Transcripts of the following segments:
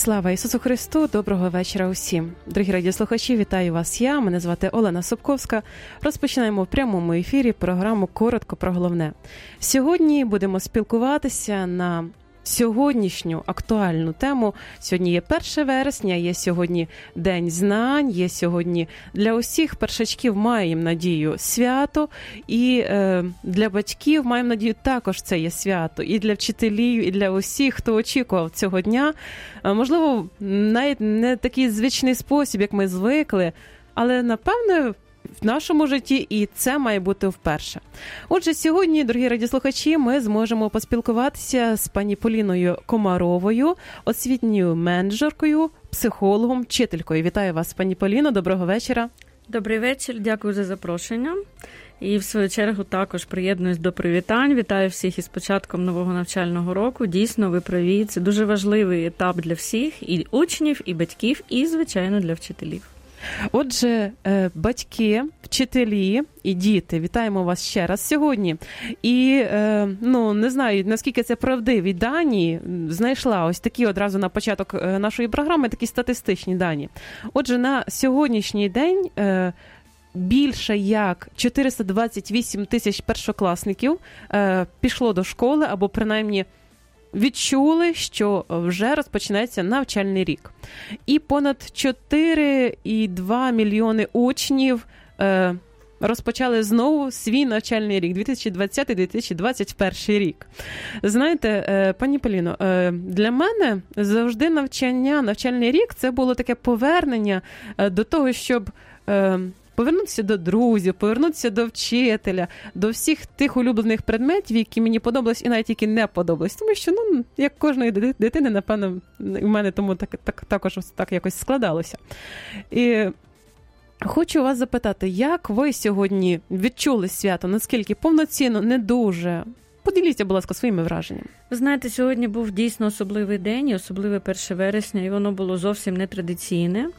Слава Ісусу Христу! Доброго вечора усім! Дорогі радіослухачі, вітаю вас я, мене звати Олена Собковська. Розпочинаємо в прямому ефірі програму «Коротко про головне». Сьогодні будемо спілкуватися на сьогоднішню актуальну тему. Сьогодні є 1 вересня, є сьогодні День знань, є сьогодні для усіх першачків, маємо надію, свято. І для батьків, маємо надію, також це є свято. І для вчителів, і для усіх, хто очікував цього дня. Можливо, навіть не такий звичний спосіб, як ми звикли, але, напевно, в нашому житті, і це має бути вперше. Отже, сьогодні, дорогі радіослухачі, ми зможемо поспілкуватися з пані Поліною Комаровою, освітньою менеджеркою, психологом, вчителькою. Вітаю вас, пані Поліно, доброго вечора. Добрий вечір, дякую за запрошення. І в свою чергу також приєднуюсь до привітань. Вітаю всіх із початком нового навчального року. Дійсно, ви праві, це дуже важливий етап для всіх, і учнів, і батьків, і, звичайно, для вчителів. Отже, батьки, вчителі і діти, вітаємо вас ще раз сьогодні. І, не знаю, наскільки це правдиві дані, знайшла ось такі одразу на початок нашої програми, такі статистичні дані. Отже, на сьогоднішній день більше як 428 тисяч першокласників пішло до школи, або принаймні відчули, що вже розпочинається навчальний рік. І понад 4,2 мільйони учнів розпочали знову свій навчальний рік, 2020-2021 рік. Знаєте, пані Поліно, для мене завжди навчальний рік – це було таке повернення до того, щоб повернутися до друзів, повернутися до вчителя, до всіх тих улюблених предметів, які мені подобались і навіть які не подобались. Тому що, як кожної дитини, напевно, в мене тому також так якось складалося. І хочу вас запитати, як ви сьогодні відчули свято? Наскільки повноцінно, не дуже? Поділіться, будь ласка, своїми враженнями. Ви знаєте, сьогодні був дійсно особливий день, і особливе 1 вересня, і воно було зовсім нетрадиційне.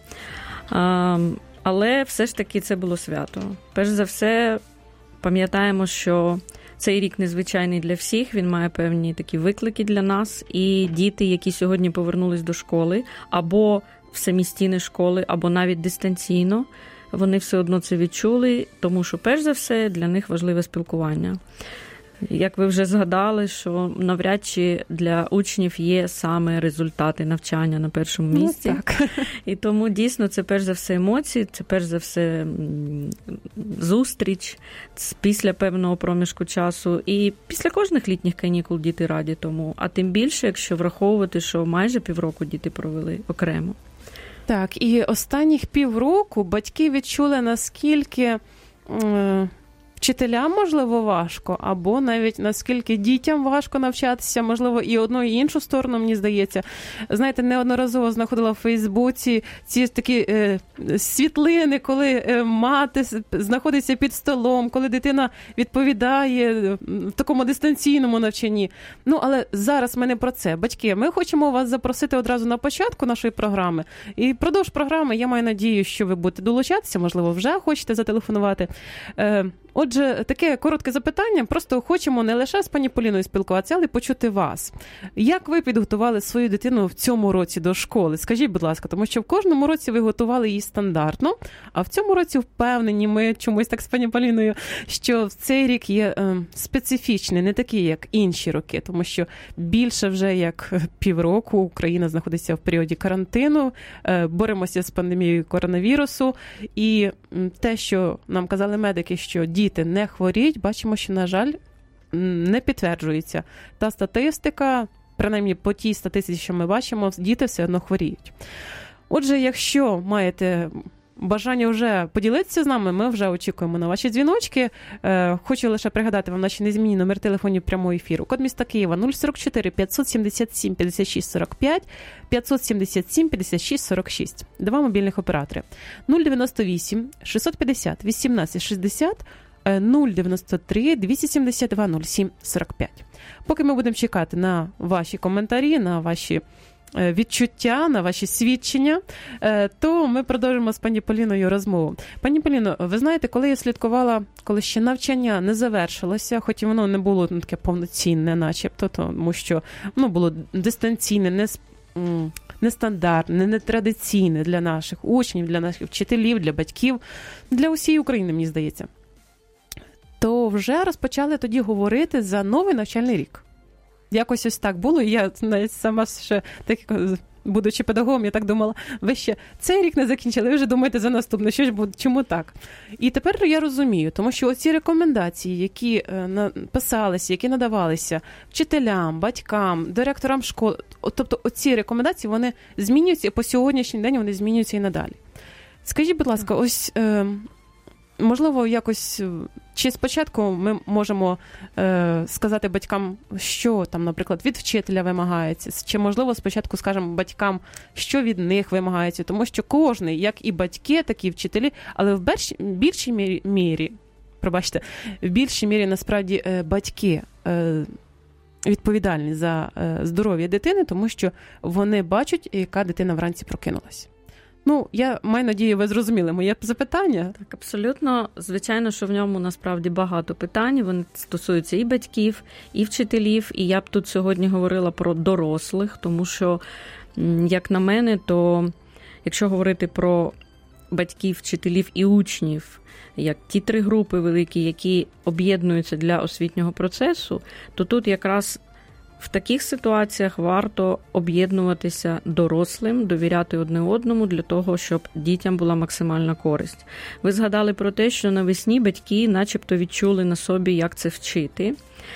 Але все ж таки це було свято. Перш за все, пам'ятаємо, що цей рік незвичайний для всіх, він має певні такі виклики для нас. І діти, які сьогодні повернулись до школи, або в самі стіни школи, або навіть дистанційно, вони все одно це відчули, тому що, перш за все, для них важливе спілкування. Як ви вже згадали, що навряд чи для учнів є саме результати навчання на першому місці. Так. І тому дійсно це перш за все емоції, це перш за все зустріч після певного проміжку часу. І після кожних літніх канікул діти раді тому. А тим більше, якщо враховувати, що майже півроку діти провели окремо. Так, і останніх півроку батьки відчули, наскільки вчителям, можливо, важко, або навіть наскільки дітям важко навчатися, можливо, і одну, і іншу сторону, мені здається. Знаєте, неодноразово знаходила в Фейсбуці ці такі світлини, коли мати знаходиться під столом, коли дитина відповідає в такому дистанційному навчанні. Але зараз ми не про це. Батьки, ми хочемо вас запросити одразу на початку нашої програми. І впродовж програми, я маю надію, що ви будете долучатися, можливо, вже хочете зателефонувати. Отже, таке коротке запитання. Просто хочемо не лише з пані Поліною спілкуватися, але й почути вас. Як ви підготували свою дитину в цьому році до школи? Скажіть, будь ласка, тому що в кожному році ви готували її стандартно, а в цьому році впевнені ми чомусь так з пані Поліною, що в цей рік є специфічний, не такий, як інші роки, тому що більше вже як півроку Україна знаходиться в періоді карантину, боремося з пандемією коронавірусу, і те, що нам казали медики, що діти не хворіють, бачимо, що, на жаль, не підтверджується. Та статистика, принаймні по тій статистиці, що ми бачимо, діти все одно хворіють. Отже, якщо маєте бажання вже поділитися з нами, ми вже очікуємо на ваші дзвіночки. Хочу лише пригадати вам наші незмінні номер телефонів прямого ефіру. Код міста Києва 044 577 56 45, 577 56 46. Два мобільних оператори. 098 650 18 60, 093 272 07 45. Поки ми будемо чекати на ваші коментарі, на ваші відчуття, на ваші свідчення, то ми продовжимо з пані Поліною розмову. Пані Поліно, ви знаєте, коли я слідкувала, коли ще навчання не завершилося, хоч і воно не було таке повноцінне начебто, тому що було дистанційне, нестандартне, нетрадиційне для наших учнів, для наших вчителів, для батьків, для усієї України, мені здається, то вже розпочали тоді говорити за новий навчальний рік. Якось ось так було, і я навіть сама ще, так, будучи педагогом, я так думала, ви ще цей рік не закінчили, ви вже думаєте за наступний, що ж буде, чому так? І тепер я розумію, тому що оці рекомендації, які писалися, які надавалися вчителям, батькам, директорам школ, тобто оці рекомендації, вони змінюються, і по сьогоднішній день вони змінюються і надалі. Скажіть, будь ласка, ось... Можливо, якось, чи спочатку ми можемо сказати батькам, що там, наприклад, від вчителя вимагається, чи, можливо, спочатку скажемо батькам, що від них вимагається, тому що кожний, як і батьки, так і вчителі, але в більшій мірі, пробачте, в більшій мірі, насправді, батьки відповідальні за здоров'я дитини, тому що вони бачать, яка дитина вранці прокинулась. Ну, я маю надію, ви зрозуміли моє запитання. Так, абсолютно. Звичайно, що в ньому насправді багато питань. Вони стосуються і батьків, і вчителів. І я б тут сьогодні говорила про дорослих, тому що, як на мене, то якщо говорити про батьків, вчителів і учнів, як ті три групи великі, які об'єднуються для освітнього процесу, то тут якраз в таких ситуаціях варто об'єднуватися дорослим, довіряти одне одному для того, щоб дітям була максимальна користь. Ви згадали про те, що навесні батьки начебто відчули на собі, як це вчити.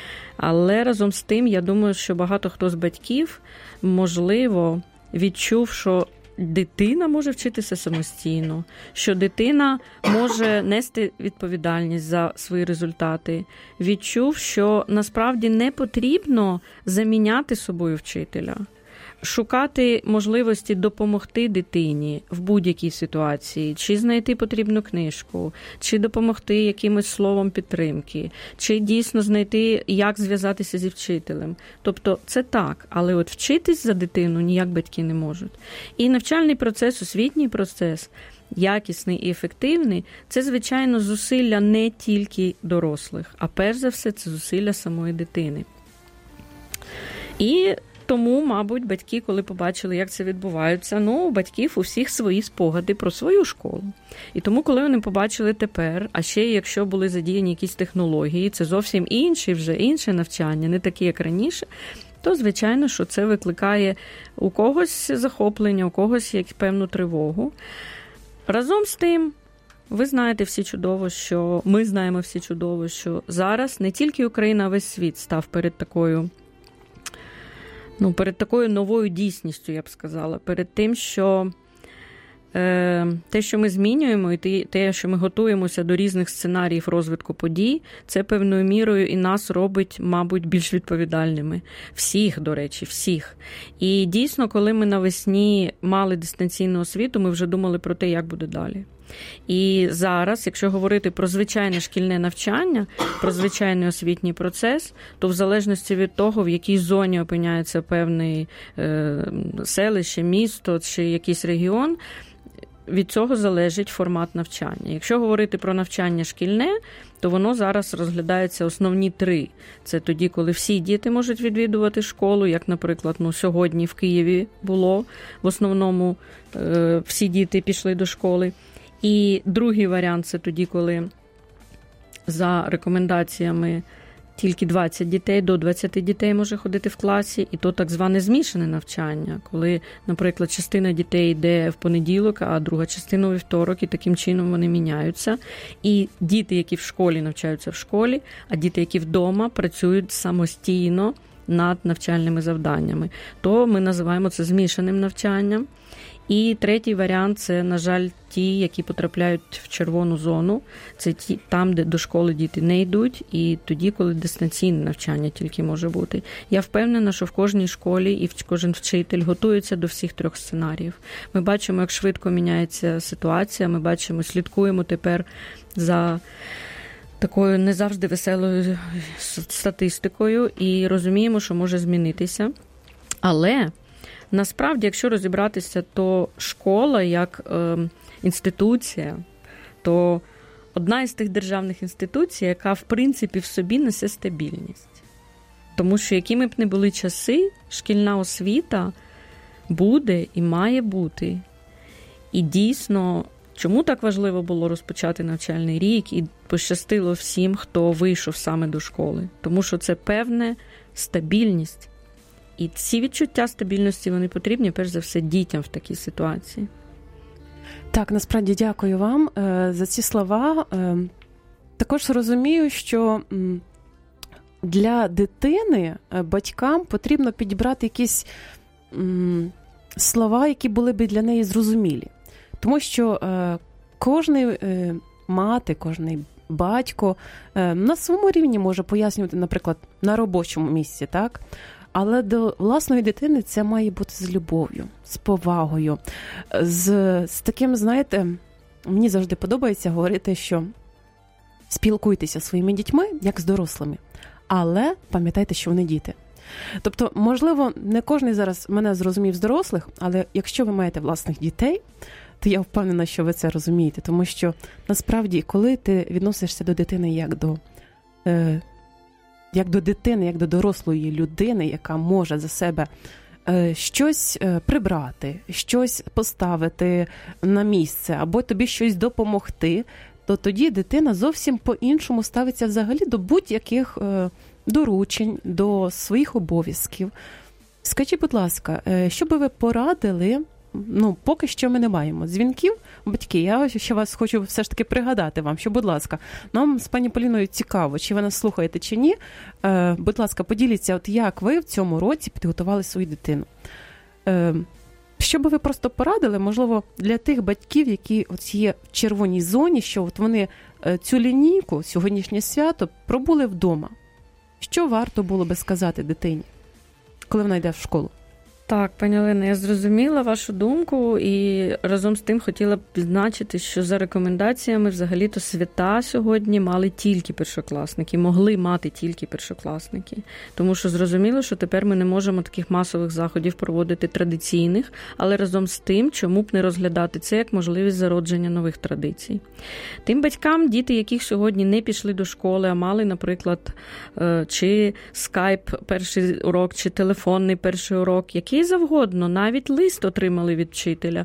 Але разом з тим, я думаю, що багато хто з батьків, можливо, відчув, що дитина може вчитися самостійно, що дитина може нести відповідальність за свої результати. Відчув, що насправді не потрібно заміняти собою вчителя, шукати можливості допомогти дитині в будь-якій ситуації, чи знайти потрібну книжку, чи допомогти якимось словом підтримки, чи дійсно знайти, як зв'язатися зі вчителем. Тобто це так, але от вчитись за дитину ніяк батьки не можуть. І навчальний процес, освітній процес, якісний і ефективний, це, звичайно, зусилля не тільки дорослих, а перш за все це зусилля самої дитини. І тому, мабуть, батьки, коли побачили, як це відбувається, у батьків у всіх свої спогади про свою школу. І тому, коли вони побачили тепер, а ще якщо були задіяні якісь технології, це зовсім інше навчання, не таке, як раніше, то, звичайно, що це викликає у когось захоплення, у когось як певну тривогу. Разом з тим, ви знаєте всі чудово, що ми знаємо всі чудово, що зараз не тільки Україна, а весь світ став перед такою новою дійсністю, я б сказала, перед тим, що те, що ми змінюємо, і те, що ми готуємося до різних сценаріїв розвитку подій, це певною мірою і нас робить, мабуть, більш відповідальними. Всіх, до речі, всіх. І дійсно, коли ми навесні мали дистанційну освіту, ми вже думали про те, як буде далі. І зараз, якщо говорити про звичайне шкільне навчання, про звичайний освітній процес, то в залежності від того, в якій зоні опиняється певне селище, місто чи якийсь регіон, від цього залежить формат навчання. Якщо говорити про навчання шкільне, то воно зараз розглядається основні три. Це тоді, коли всі діти можуть відвідувати школу, як, наприклад, сьогодні в Києві було. В основному всі діти пішли до школи. І другий варіант – це тоді, коли за рекомендаціями тільки 20 дітей, до 20 дітей може ходити в класі, і то так зване змішане навчання, коли, наприклад, частина дітей йде в понеділок, а друга частина у вівторок, і таким чином вони міняються. І діти, які в школі, навчаються в школі, а діти, які вдома, працюють самостійно над навчальними завданнями. То ми називаємо це змішаним навчанням. І третій варіант – це, на жаль, ті, які потрапляють в червону зону. Це ті, там, де до школи діти не йдуть, і тоді, коли дистанційне навчання тільки може бути. Я впевнена, що в кожній школі і кожен вчитель готується до всіх трьох сценаріїв. Ми бачимо, як швидко міняється ситуація, ми бачимо, слідкуємо тепер за такою не завжди веселою статистикою і розуміємо, що може змінитися. Але насправді, якщо розібратися, то школа як інституція, то одна із тих державних інституцій, яка, в принципі, в собі несе стабільність. Тому що, якими б не були часи, шкільна освіта буде і має бути. І дійсно, чому так важливо було розпочати навчальний рік і пощастило всім, хто вийшов саме до школи? Тому що це певна стабільність. І ці відчуття стабільності, вони потрібні, перш за все, дітям в такій ситуації. Так, насправді дякую вам за ці слова. Також розумію, що для дитини батькам потрібно підібрати якісь слова, які були б для неї зрозумілі. Тому що кожний мати, кожний батько на своєму рівні може пояснювати, наприклад, на робочому місці, так? Але до власної дитини це має бути з любов'ю, з повагою, з таким, знаєте, мені завжди подобається говорити, що спілкуйтеся зі своїми дітьми, як з дорослими, але пам'ятайте, що вони діти. Тобто, можливо, не кожен зараз мене зрозумів з дорослих, але якщо ви маєте власних дітей, то я впевнена, що ви це розумієте. Тому що, насправді, коли ти відносишся до дитини як до дитини, як до дорослої людини, яка може за себе щось прибрати, щось поставити на місце, або тобі щось допомогти, то тоді дитина зовсім по-іншому ставиться взагалі до будь-яких доручень, до своїх обов'язків. Скажіть, будь ласка, що би ви порадили? Поки що ми не маємо дзвінків. Батьки, я ще вас хочу все ж таки пригадати вам, що, будь ласка, нам з пані Поліною цікаво, чи ви нас слухаєте, чи ні. Будь ласка, поділіться, як ви в цьому році підготували свою дитину. Що би ви просто порадили, можливо, для тих батьків, які є в червоній зоні, що вони цю лінійку, сьогоднішнє свято, пробули вдома. Що варто було би сказати дитині, коли вона йде в школу? Так, пані Олена, я зрозуміла вашу думку і разом з тим хотіла б відзначити, що за рекомендаціями взагалі-то свята сьогодні мали тільки першокласники, могли мати тільки першокласники. Тому що зрозуміло, що тепер ми не можемо таких масових заходів проводити традиційних, але разом з тим, чому б не розглядати це як можливість зародження нових традицій. Тим батькам, діти, яких сьогодні не пішли до школи, а мали, наприклад, чи скайп перший урок, чи телефонний перший урок, який завгодно, навіть лист отримали від вчителя.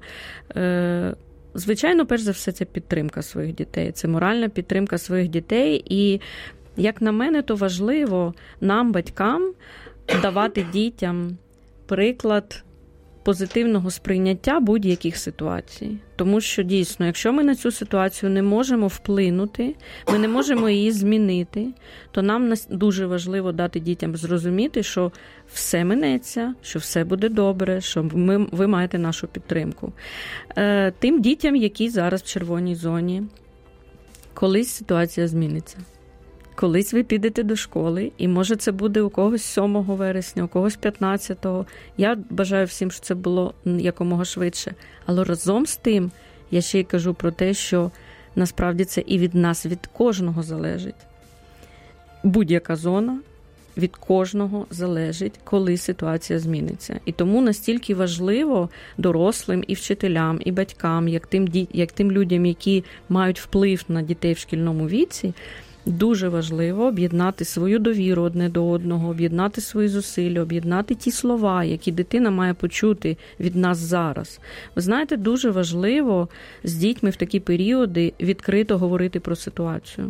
Звичайно, перш за все, це підтримка своїх дітей, це моральна підтримка своїх дітей. І, як на мене, то важливо нам, батькам, давати дітям приклад позитивного сприйняття будь-яких ситуацій. Тому що, дійсно, якщо ми на цю ситуацію не можемо вплинути, ми не можемо її змінити, то нам дуже важливо дати дітям зрозуміти, що все минеться, що все буде добре, що ви маєте нашу підтримку. Тим дітям, які зараз в червоній зоні, колись ситуація зміниться. Колись ви підете до школи, і може це буде у когось 7 вересня, у когось 15-го. Я бажаю всім, щоб це було якомога швидше. Але разом з тим, я ще й кажу про те, що насправді це і від нас, від кожного залежить. Будь-яка зона від кожного залежить, коли ситуація зміниться. І тому настільки важливо дорослим і вчителям, і батькам, як тим людям, які мають вплив на дітей в шкільному віці, дуже важливо об'єднати свою довіру одне до одного, об'єднати свої зусилля, об'єднати ті слова, які дитина має почути від нас зараз. Ви знаєте, дуже важливо з дітьми в такі періоди відкрито говорити про ситуацію.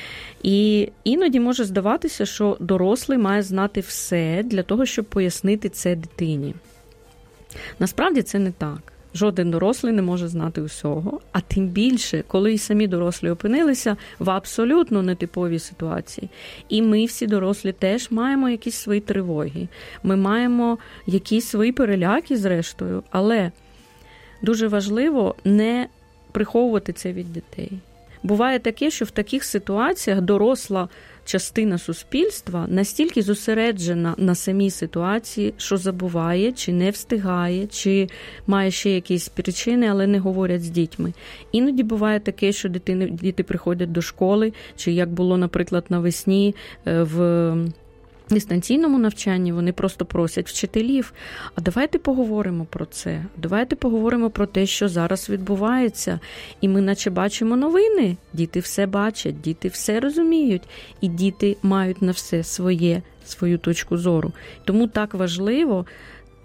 І іноді може здаватися, що дорослий має знати все для того, щоб пояснити це дитині. Насправді це не так. Жоден дорослий не може знати усього, а тим більше, коли і самі дорослі опинилися в абсолютно нетиповій ситуації. І ми всі дорослі теж маємо якісь свої тривоги, ми маємо якісь свої переляки зрештою, але дуже важливо не приховувати це від дітей. Буває таке, що в таких ситуаціях доросла частина суспільства настільки зосереджена на самій ситуації, що забуває, чи не встигає, чи має ще якісь причини, але не говорять з дітьми. Іноді буває таке, що діти приходять до школи, чи як було, наприклад, навесні в дистанційному навчанні, вони просто просять вчителів, а давайте поговоримо про це, давайте поговоримо про те, що зараз відбувається. І ми наче бачимо новини, діти все бачать, діти все розуміють, і діти мають на все свою точку зору. Тому так важливо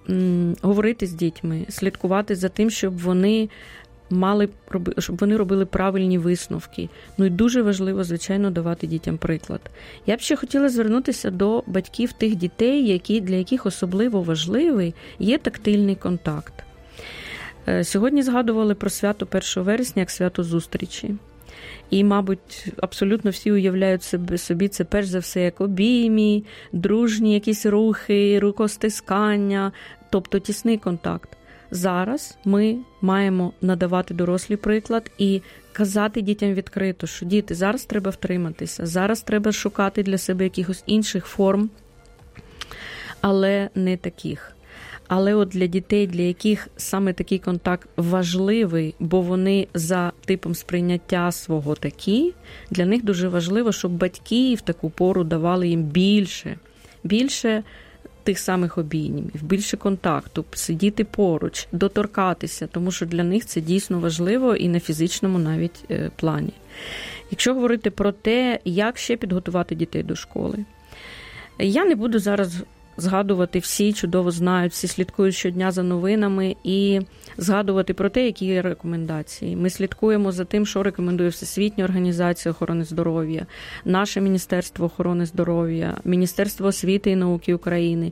говорити з дітьми, слідкувати за тим, щоб вони робили правильні висновки. Ну і дуже важливо, звичайно, давати дітям приклад. Я б ще хотіла звернутися до батьків тих дітей, для яких особливо важливий є тактильний контакт. Сьогодні згадували про свято 1 вересня як свято зустрічі. І, мабуть, абсолютно всі уявляють собі це перш за все як обійми, дружні якісь рухи, рукостискання, тобто тісний контакт. Зараз ми маємо надавати дорослий приклад і казати дітям відкрито, що діти, зараз треба втриматися, зараз треба шукати для себе якихось інших форм, але не таких. Але от для дітей, для яких саме такий контакт важливий, бо вони за типом сприйняття свого такі, для них дуже важливо, щоб батьки в таку пору давали їм більше тих самих обіймів, більше контакту, сидіти поруч, доторкатися, тому що для них це дійсно важливо і на фізичному навіть плані. Якщо говорити про те, як ще підготувати дітей до школи, я не буду зараз згадувати, всі чудово знають, всі слідкують щодня за новинами і згадувати про те, які є рекомендації. Ми слідкуємо за тим, що рекомендує Всесвітня організація охорони здоров'я, наше Міністерство охорони здоров'я, Міністерство освіти і науки України.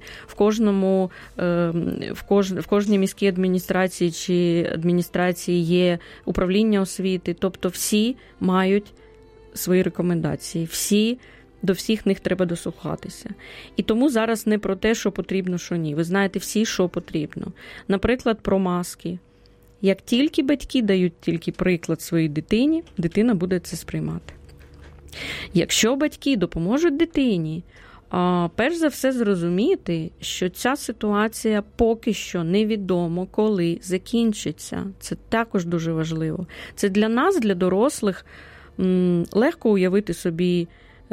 В кожній міській адміністрації чи адміністрації є управління освіти, тобто всі мають свої рекомендації, до всіх них треба дослухатися. І тому зараз не про те, що потрібно, що ні. Ви знаєте всі, що потрібно. Наприклад, про маски. Як тільки батьки дають тільки приклад своїй дитині, дитина буде це сприймати. Якщо батьки допоможуть дитині, перш за все зрозуміти, що ця ситуація поки що невідомо, коли закінчиться. Це також дуже важливо. Це для нас, для дорослих, легко уявити собі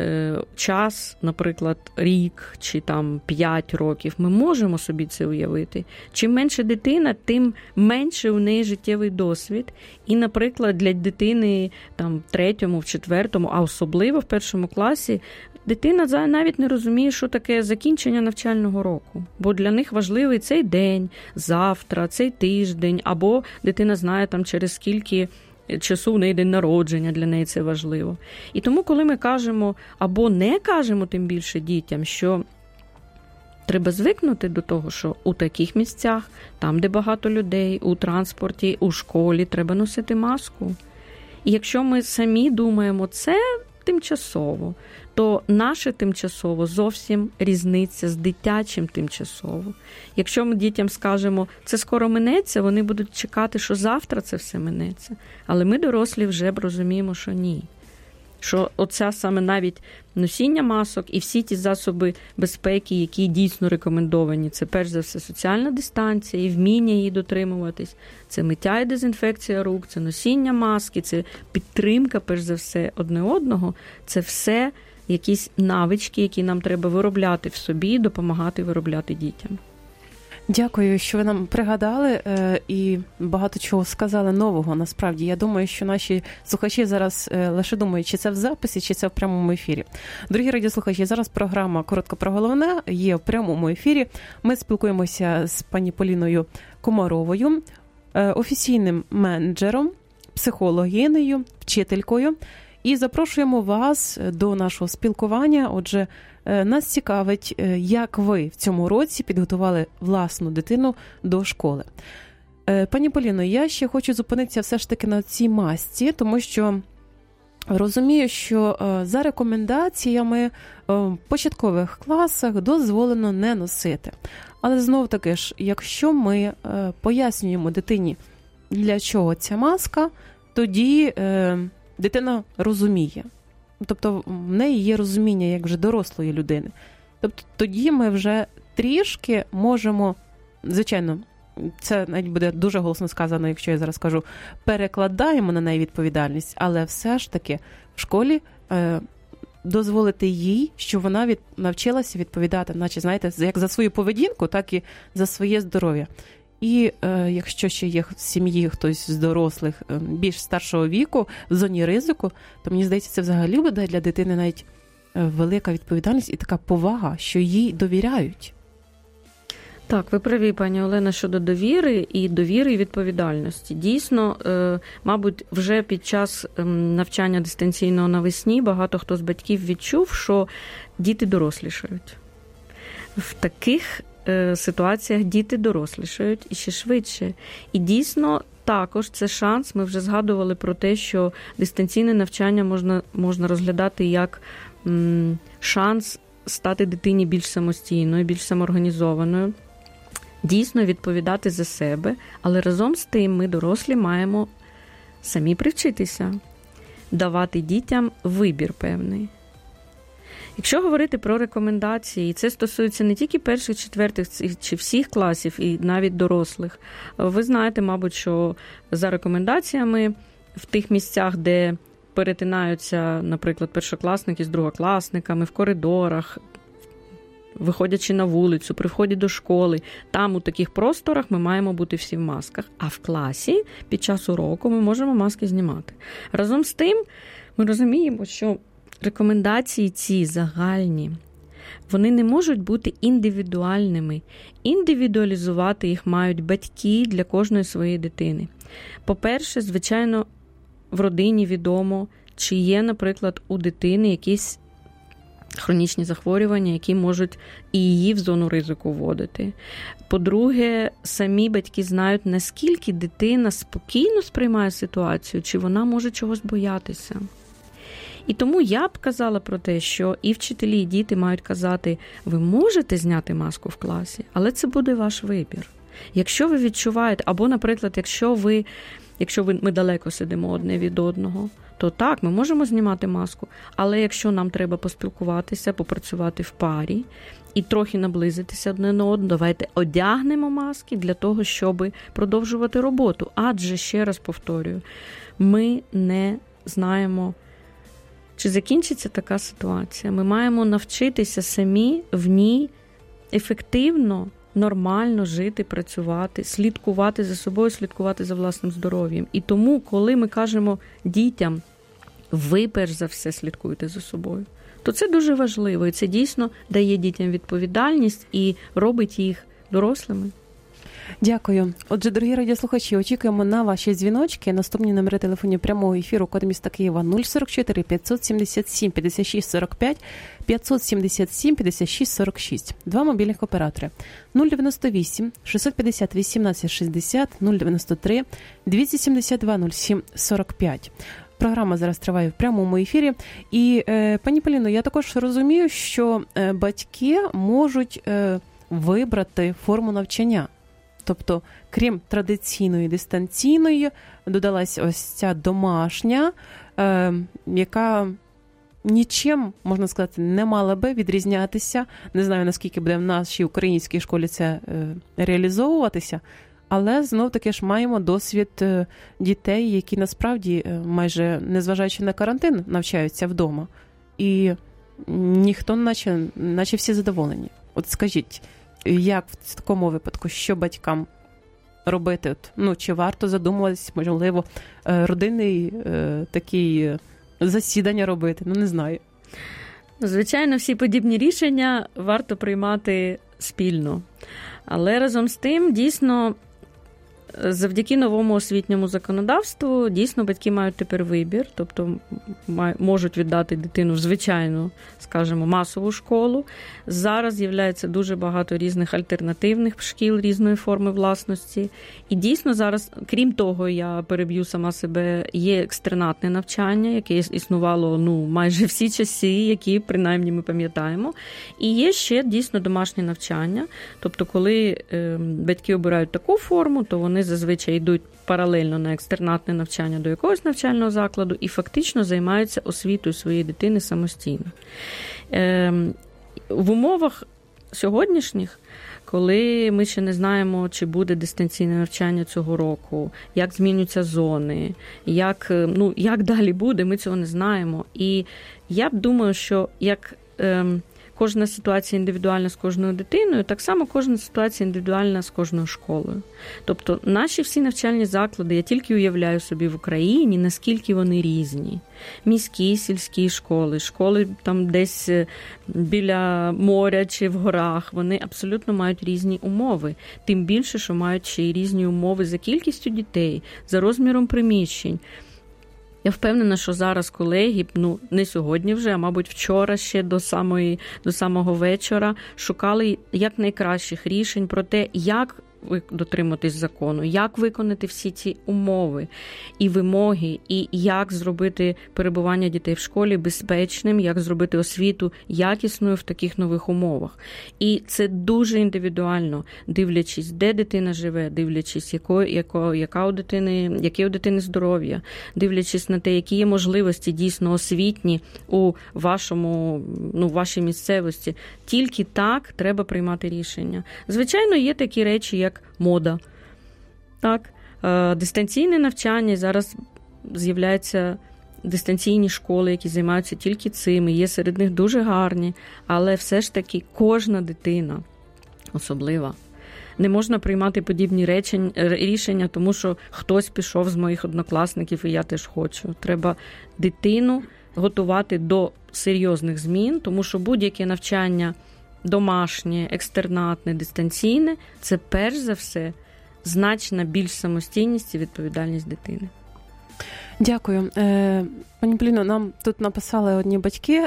час, наприклад, рік чи там 5 років. Ми можемо собі це уявити. Чим менше дитина, тим менше у неї життєвий досвід. І, наприклад, для дитини там, в 3-му, в 4-му, а особливо в 1-му класі, дитина навіть не розуміє, що таке закінчення навчального року. Бо для них важливий цей день, завтра, цей тиждень, або дитина знає там через скільки часу в неї день народження, для неї це важливо. І тому, коли ми кажемо, або не кажемо тим більше дітям, що треба звикнути до того, що у таких місцях, там, де багато людей, у транспорті, у школі, треба носити маску. І якщо ми самі думаємо, це тимчасово, то наше тимчасово зовсім різниця з дитячим тимчасово. Якщо ми дітям скажемо, це скоро минеться, вони будуть чекати, що завтра це все минеться. Але ми, дорослі, вже розуміємо, що ні. Що оця саме навіть носіння масок і всі ті засоби безпеки, які дійсно рекомендовані, це перш за все соціальна дистанція і вміння її дотримуватись, це миття і дезінфекція рук, це носіння маски, це підтримка, перш за все, одне одного, це все якісь навички, які нам треба виробляти в собі і допомагати виробляти дітям. Дякую, що ви нам пригадали і багато чого сказали нового. Насправді, я думаю, що наші слухачі зараз лише думають, чи це в записі, чи це в прямому ефірі. Дорогі радіослухачі, зараз програма «Коротко про головне» є в прямому ефірі. Ми спілкуємося з пані Поліною Комаровою, офіційним менеджером, психологинею, вчителькою. І запрошуємо вас до нашого спілкування. Отже, нас цікавить, як ви в цьому році підготували власну дитину до школи. Пані Поліно, я ще хочу зупинитися все ж таки на цій масці, тому що розумію, що за рекомендаціями в початкових класах дозволено не носити. Але знов-таки ж, якщо ми пояснюємо дитині, для чого ця маска, тоді дитина розуміє. Тобто в неї є розуміння як вже дорослої людини. Тобто тоді ми вже трішки можемо, звичайно, це навіть буде дуже голосно сказано, якщо я зараз кажу, перекладаємо на неї відповідальність, але все ж таки в школі дозволити їй, щоб вона навчилася відповідати, наче, знаєте, як за свою поведінку, так і за своє здоров'я. І якщо ще є в сім'ї хтось з дорослих більш старшого віку, в зоні ризику, то мені здається, це взагалі буде для дитини навіть велика відповідальність і така повага, що їй довіряють. Так, ви праві, пані Олена, щодо довіри і відповідальності. Дійсно, мабуть, вже під час навчання дистанційного навесні багато хто з батьків відчув, що діти дорослішають. В таких ситуаціях діти дорослішають і ще швидше. І дійсно, також це шанс, ми вже згадували про те, що дистанційне навчання можна розглядати як шанс стати дитині більш самостійною, більш самоорганізованою, дійсно відповідати за себе, але разом з тим ми, дорослі, маємо самі привчитися, давати дітям вибір певний. Якщо говорити про рекомендації, і це стосується не тільки перших, четвертих чи всіх класів, і навіть дорослих, ви знаєте, мабуть, що за рекомендаціями в тих місцях, де перетинаються, наприклад, першокласники з другокласниками, в коридорах, виходячи на вулицю, при вході до школи, там у таких просторах ми маємо бути всі в масках. А в класі під час уроку ми можемо маски знімати. Разом з тим ми розуміємо, що рекомендації ці загальні, вони не можуть бути індивідуальними. Індивідуалізувати їх мають батьки для кожної своєї дитини. По-перше, звичайно, в родині відомо, чи є, наприклад, у дитини якісь хронічні захворювання, які можуть і її в зону ризику вводити. По-друге, самі батьки знають, наскільки дитина спокійно сприймає ситуацію, чи вона може чогось боятися. І тому я б казала про те, що і вчителі, і діти мають казати, ви можете зняти маску в класі, але це буде ваш вибір. Якщо ви відчуваєте, або, наприклад, якщо ми далеко сидимо одне від одного, то так, ми можемо знімати маску, але якщо нам треба поспілкуватися, попрацювати в парі і трохи наблизитися одне на одне, давайте одягнемо маски для того, щоб продовжувати роботу. Адже, ще раз повторюю, ми не знаємо, чи закінчиться така ситуація. Ми маємо навчитися самі в ній ефективно, нормально жити, працювати, слідкувати за собою, слідкувати за власним здоров'ям. І тому, коли ми кажемо дітям, ви перш за все слідкуєте за собою, то це дуже важливо. І це дійсно дає дітям відповідальність і робить їх дорослими. Дякую. Отже, дорогі радіослухачі, очікуємо на ваші дзвіночки. Наступні номери телефонів прямого ефіру, код міста Києва 044 577 56 45, 577 56 46. Два мобільних оператори 098 650 18 60, 093 272 07 45. Програма зараз триває в прямому ефірі. І, пані Поліно, я також розумію, що батьки можуть вибрати форму навчання. Тобто, крім традиційної дистанційної, додалась ось ця домашня, яка нічим, можна сказати, не мала би відрізнятися. Не знаю, наскільки буде в нашій українській школі це реалізовуватися, але знов-таки ж маємо досвід дітей, які насправді, майже незважаючи на карантин, навчаються вдома. І ніхто, наче всі задоволені. От скажіть, як в такому випадку, що батькам робити? Чи варто задумуватись, можливо, родинний такий засідання робити? Не знаю. Звичайно, всі подібні рішення варто приймати спільно. Але разом з тим, дійсно, завдяки новому освітньому законодавству, дійсно, батьки мають тепер вибір, тобто можуть віддати дитину в звичайну, скажімо, масову школу. Зараз з'являється дуже багато різних альтернативних шкіл різної форми власності. І дійсно зараз, крім того, я переб'ю сама себе, є екстернатне навчання, яке існувало майже всі часи, які принаймні ми пам'ятаємо. І є ще дійсно домашнє навчання, тобто коли батьки обирають таку форму, то вони зазвичай йдуть паралельно на екстернатне навчання до якогось навчального закладу і фактично займаються освітою своєї дитини самостійно. В умовах сьогоднішніх, коли ми ще не знаємо, чи буде дистанційне навчання цього року, як змінюються зони, як далі буде, ми цього не знаємо. І я б думаю, що кожна ситуація індивідуальна з кожною дитиною, так само кожна ситуація індивідуальна з кожною школою. Тобто наші всі навчальні заклади, я тільки уявляю собі в Україні, наскільки вони різні. Міські, сільські школи, школи там десь біля моря чи в горах, вони абсолютно мають різні умови. Тим більше, що мають ще й різні умови за кількістю дітей, за розміром приміщень. Я впевнена, що зараз колеги, не сьогодні вже, а мабуть вчора ще до самого вечора шукали якнайкращих рішень про те, як дотриматись закону, як виконати всі ці умови і вимоги, і як зробити перебування дітей в школі безпечним, як зробити освіту якісною в таких нових умовах. І це дуже індивідуально, дивлячись, де дитина живе, дивлячись, яке у дитини здоров'я, дивлячись на те, які є можливості дійсно освітні у вашій місцевості. Тільки так треба приймати рішення. Звичайно, є такі речі, як мода. Так, дистанційне навчання, зараз з'являються дистанційні школи, які займаються тільки цим, і є серед них дуже гарні, але все ж таки кожна дитина особлива. Не можна приймати подібні рішення, тому що хтось пішов з моїх однокласників, і я теж хочу. Треба дитину готувати до серйозних змін, тому що будь-яке навчання домашнє, екстернатне, дистанційне – це перш за все значна більш самостійність і відповідальність дитини. Дякую. Пані Поліно, нам тут написали одні батьки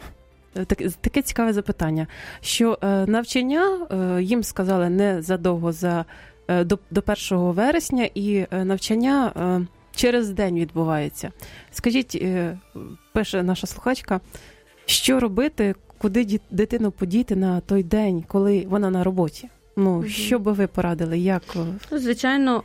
таке цікаве запитання, що навчання їм сказали не задовго до 1 вересня, і навчання через день відбувається. Скажіть, пише наша слухачка, що робити, куди дитину подіти на той день, коли вона на роботі? Що би ви порадили? Як? Звичайно,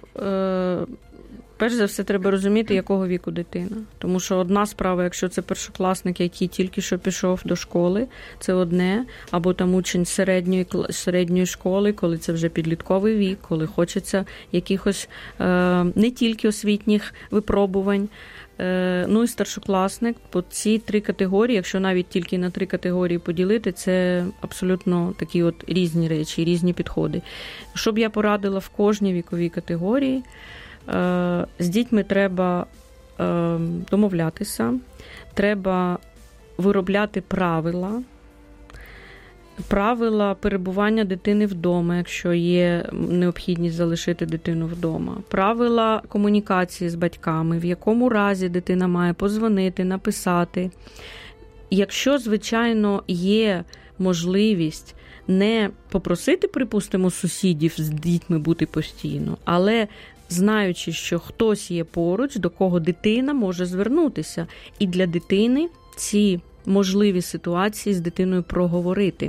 перш за все треба розуміти, якого віку дитина. Тому що одна справа, якщо це першокласник, який тільки що пішов до школи, це одне, або там учень середньої школи, коли це вже підлітковий вік, коли хочеться якихось не тільки освітніх випробувань. І старшокласник, по ці 3 категорії, якщо навіть тільки на 3 категорії поділити, це абсолютно такі от різні речі, різні підходи. Що б я порадила в кожній віковій категорії? З дітьми треба домовлятися, треба виробляти правила перебування дитини вдома, якщо є необхідність залишити дитину вдома, правила комунікації з батьками, в якому разі дитина має подзвонити, написати. Якщо, звичайно, є можливість не попросити, припустимо, сусідів з дітьми бути постійно, але знаючи, що хтось є поруч, до кого дитина може звернутися. І для дитини ці можливі ситуації з дитиною проговорити.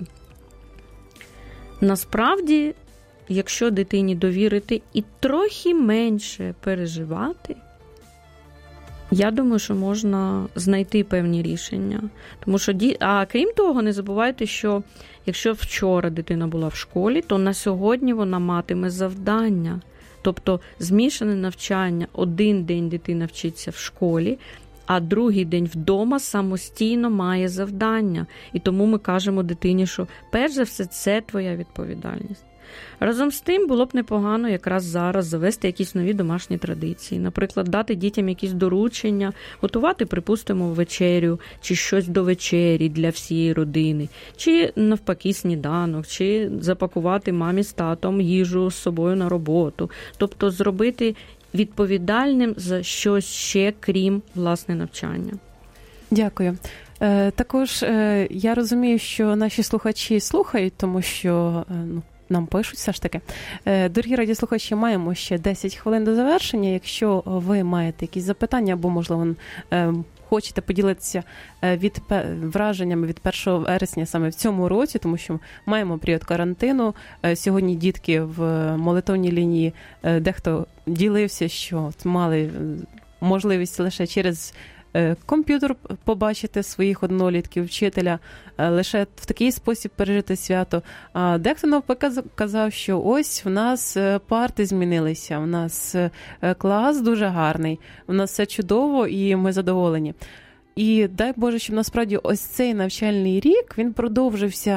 Насправді, якщо дитині довірити і трохи менше переживати, я думаю, що можна знайти певні рішення. Тому що, крім того, не забувайте, що якщо вчора дитина була в школі, то на сьогодні вона матиме завдання. Тобто змішане навчання, один день дитина вчиться в школі, а другий день вдома самостійно має завдання. І тому ми кажемо дитині, що перш за все це твоя відповідальність. Разом з тим було б непогано якраз зараз завести якісь нові домашні традиції. Наприклад, дати дітям якісь доручення, готувати, припустимо, вечерю, чи щось до вечері для всієї родини, чи навпаки сніданок, чи запакувати мамі з татом їжу з собою на роботу. Тобто зробити відповідальним за щось ще, крім власне навчання. Дякую. Також я розумію, що наші слухачі слухають, тому що нам пишуть все ж таки. Дорогі радіослухачі, маємо ще 10 хвилин до завершення. Якщо ви маєте якісь запитання або, можливо, хочете поділитися враженнями від 1 вересня саме в цьому році, тому що маємо період карантину. Сьогодні дітки в молитовній лінії, дехто ділився, що мали можливість лише через комп'ютер побачити своїх однолітків, вчителя, лише в такий спосіб пережити свято. А дехто навпаки казав, що ось в нас парти змінилися, в нас клас дуже гарний, в нас все чудово і ми задоволені. І дай Боже, щоб насправді ось цей навчальний рік, він продовжився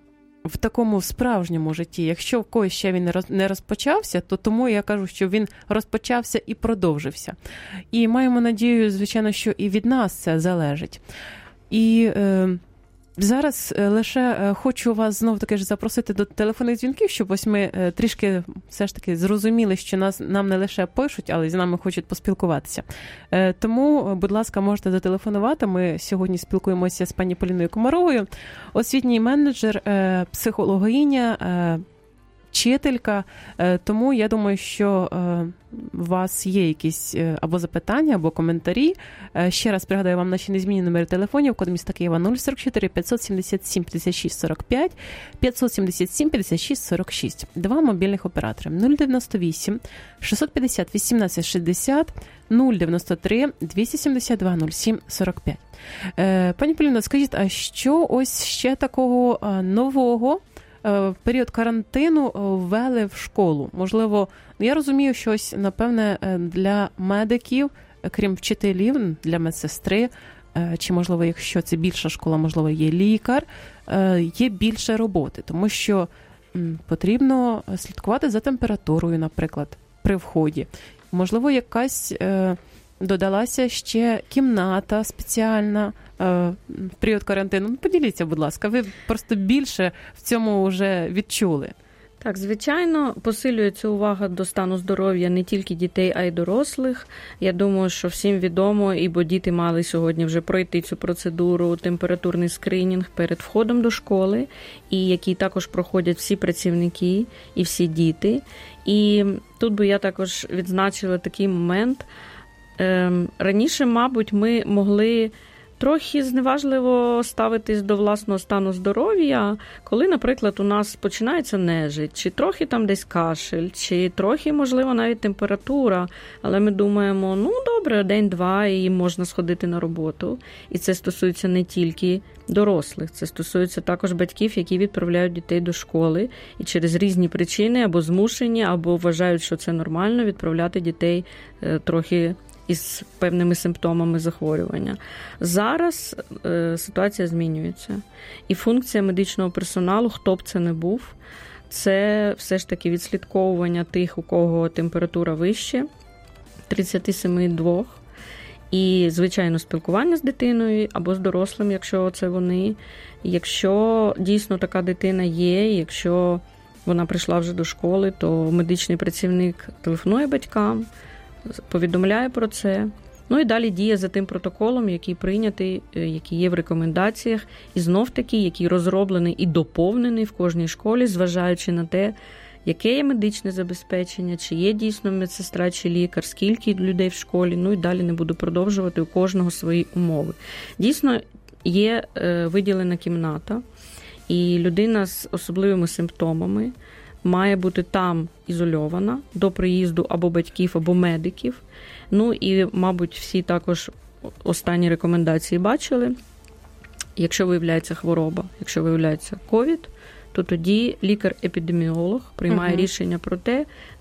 в такому справжньому житті. Якщо в когось ще він не розпочався, то тому я кажу, що він розпочався і продовжився. І маємо надію, звичайно, що і від нас це залежить. І зараз лише хочу вас знов-таки ж запросити до телефонних дзвінків, щоб ось ми трішки все ж таки зрозуміли, що нам не лише пишуть, але й з нами хочуть поспілкуватися. Тому, будь ласка, можете зателефонувати. Ми сьогодні спілкуємося з пані Поліною Комаровою, освітній менеджер, психологиня, вчителька. Тому я думаю, що у вас є якісь або запитання, або коментарі. Ще раз пригадаю вам наші незмінні номери телефонів. Код міста Києва 044 577 56 45, 577 56 46. Два мобільних оператори. 098 650 18 60, 093 272 07 45. Пані Поліно, скажіть, а що ось ще такого нового в період карантину ввели в школу? Можливо, я розумію, що ось, напевне, для медиків, крім вчителів, для медсестри, чи, можливо, якщо це більша школа, можливо, є лікар, є більше роботи, тому що потрібно слідкувати за температурою, наприклад, при вході. Можливо, якась додалася ще кімната спеціальна в період карантину. Поділіться, будь ласка, ви просто більше в цьому вже відчули. Так, звичайно, посилюється увага до стану здоров'я не тільки дітей, а й дорослих. Я думаю, що всім відомо, бо діти мали сьогодні вже пройти цю процедуру, температурний скринінг перед входом до школи, і який також проходять всі працівники і всі діти. І тут би я також відзначила такий момент. Раніше, мабуть, ми могли трохи зневажливо ставитись до власного стану здоров'я, коли, наприклад, у нас починається нежить, чи трохи там десь кашель, чи трохи, можливо, навіть температура, але ми думаємо, ну, добре, день-два, і можна сходити на роботу. І це стосується не тільки дорослих, це стосується також батьків, які відправляють дітей до школи, і через різні причини, або змушені, або вважають, що це нормально, відправляти дітей трохи із певними симптомами захворювання. Зараз ситуація змінюється. І функція медичного персоналу, хто б це не був, це все ж таки відслідковування тих, у кого температура вище 37,2. І, звичайно, спілкування з дитиною або з дорослим, якщо це вони. Якщо дійсно така дитина є, якщо вона прийшла вже до школи, то медичний працівник телефонує батькам, повідомляє про це. Ну і далі діє за тим протоколом, який прийнятий, який є в рекомендаціях, і знов-таки, який розроблений і доповнений в кожній школі, зважаючи на те, яке є медичне забезпечення, чи є дійсно медсестра, чи лікар, скільки людей в школі, ну і далі не буду продовжувати, у кожного свої умови. Дійсно, є виділена кімната, і людина з особливими симптомами має бути там ізольована до приїзду або батьків, або медиків. Ну і, мабуть, всі також останні рекомендації бачили. Якщо виявляється хвороба, якщо виявляється ковід, то тоді лікар-епідеміолог приймає рішення про те,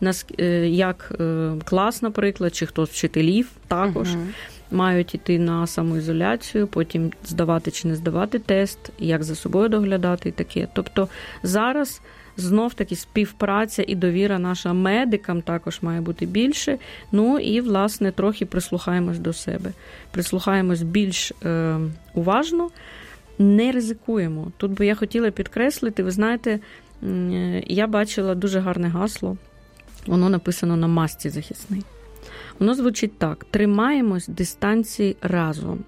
як клас, наприклад, чи хтось з вчителів також мають йти на самоізоляцію, потім здавати чи не здавати тест, як за собою доглядати і таке. Тобто зараз знов-таки співпраця і довіра наша медикам також має бути більше. Ну і, власне, трохи прислухаємось до себе. Прислухаємось більш уважно, не ризикуємо. Тут би я хотіла підкреслити, ви знаєте, я бачила дуже гарне гасло, воно написано на масці захисній. Воно звучить так: тримаємось дистанції разом.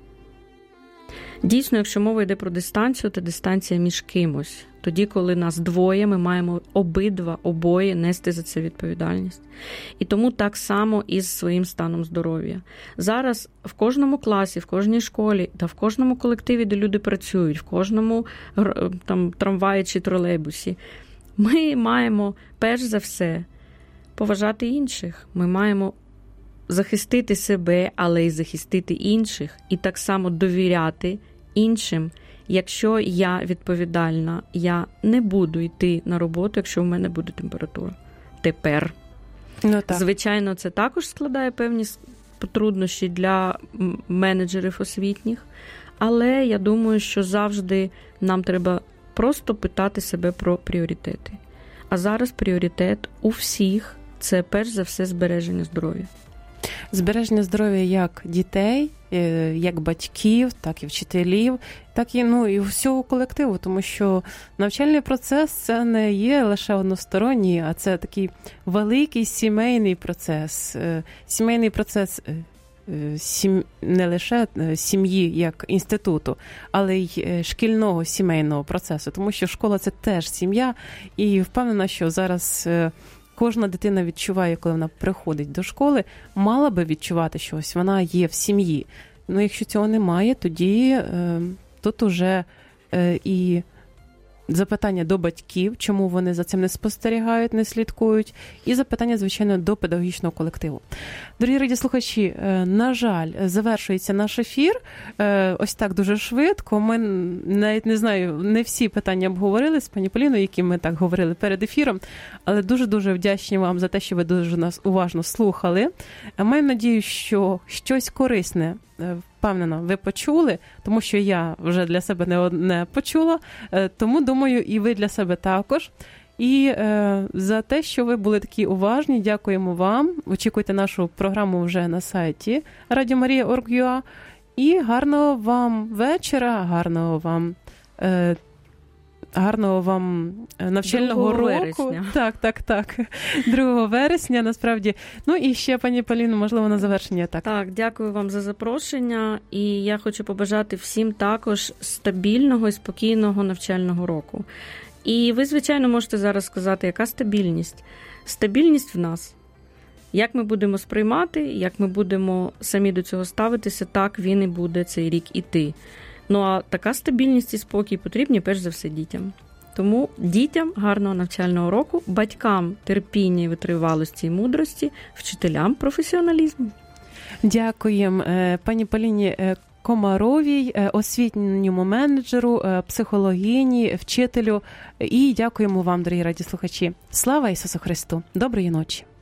Дійсно, якщо мова йде про дистанцію, то дистанція між кимось. Тоді, коли нас двоє, ми маємо обоє нести за це відповідальність. І тому так само і з своїм станом здоров'я. Зараз в кожному класі, в кожній школі та в кожному колективі, де люди працюють, в кожному там, трамваї чи тролейбусі, ми маємо, перш за все, поважати інших. Ми маємо захистити себе, але й захистити інших. І так само довіряти іншим. Якщо я відповідальна, я не буду йти на роботу, якщо в мене буде температура. Тепер. Ну, так. Звичайно, це також складає певні труднощі для менеджерів освітніх, але я думаю, що завжди нам треба просто питати себе про пріоритети. А зараз пріоритет у всіх – це перш за все збереження здоров'я. Збереження здоров'я як дітей, як батьків, так і вчителів, так і всього колективу, тому що навчальний процес – це не є лише односторонній, а це такий великий сімейний процес. Сімейний процес не лише сім'ї як інституту, але й шкільного сімейного процесу, тому що школа – це теж сім'я, і впевнена, що зараз кожна дитина відчуває, коли вона приходить до школи, мала би відчувати, що ось вона є в сім'ї. Ну, якщо цього немає, тоді тут уже і запитання до батьків, чому вони за цим не спостерігають, не слідкують, і запитання, звичайно, до педагогічного колективу. Дорогі радіослухачі, на жаль, завершується наш ефір. Ось так дуже швидко. Ми навіть не знаю, не всі питання обговорили з пані Поліною, які ми так говорили перед ефіром, але дуже-дуже вдячні вам за те, що ви дуже нас уважно слухали. Маю надію, що щось корисне, впевнена, ви почули, тому що я вже для себе не одне почула, тому, думаю, і ви для себе також. І за те, що ви були такі уважні, дякуємо вам. Очікуйте нашу програму вже на сайті radiomaria.org.ua. І гарного вам вечора, гарного вам навчального року. Вересня. Так. 2 вересня, насправді. Ну і ще, пані Поліно, можливо, на завершення. Так, дякую вам за запрошення. І я хочу побажати всім також стабільного і спокійного навчального року. І ви, звичайно, можете зараз сказати, яка стабільність? Стабільність в нас. Як ми будемо сприймати, як ми будемо самі до цього ставитися, так він і буде цей рік іти. Ну, а така стабільність і спокій потрібні, перш за все, дітям. Тому дітям гарного навчального року, батькам терпіння і витривалості і мудрості, вчителям професіоналізму. Дякуємо пані Поліні Комаровій, освітньому менеджеру, психологині, вчителю. І дякуємо вам, дорогі радіослухачі. Слава Ісусу Христу! Доброї ночі!